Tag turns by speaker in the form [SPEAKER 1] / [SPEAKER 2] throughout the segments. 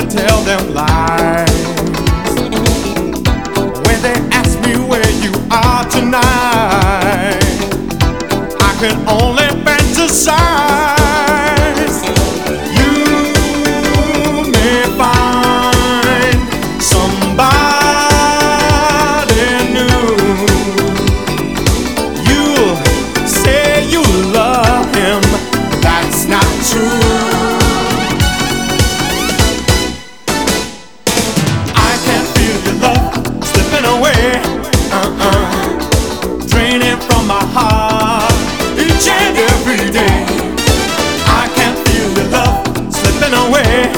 [SPEAKER 1] tell them lies when they ask me where you are tonight. I can only fantasize. You may find somebody new. You'll say you love him. That's not true. I can feel your love slipping away, draining from my heart each and every day. I can feel your love slipping away,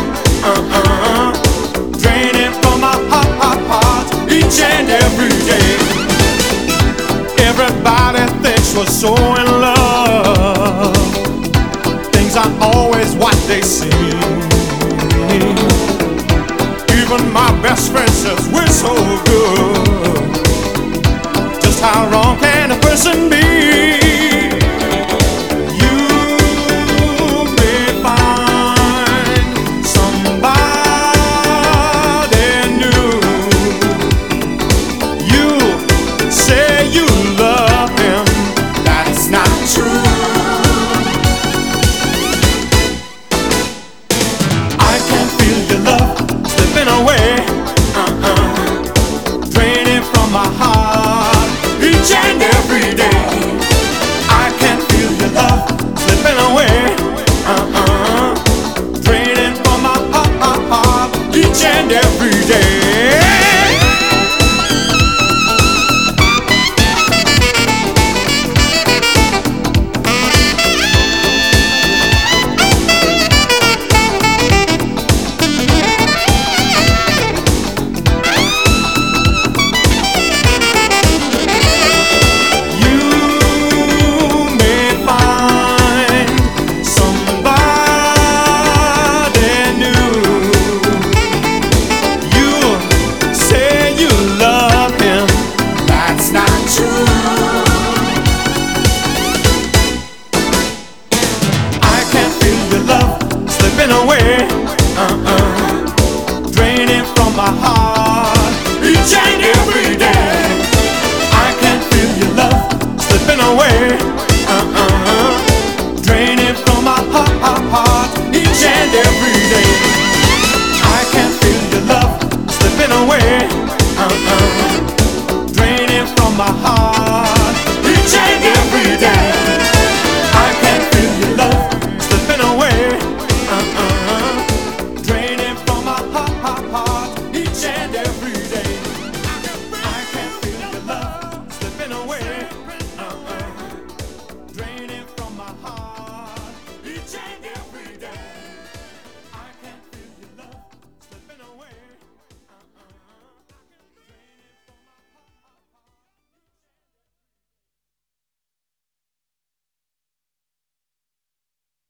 [SPEAKER 1] draining from my heart each and every day. Everybody thinks we're so in love. Things aren't always what they seem. Even my best friend says we're so good.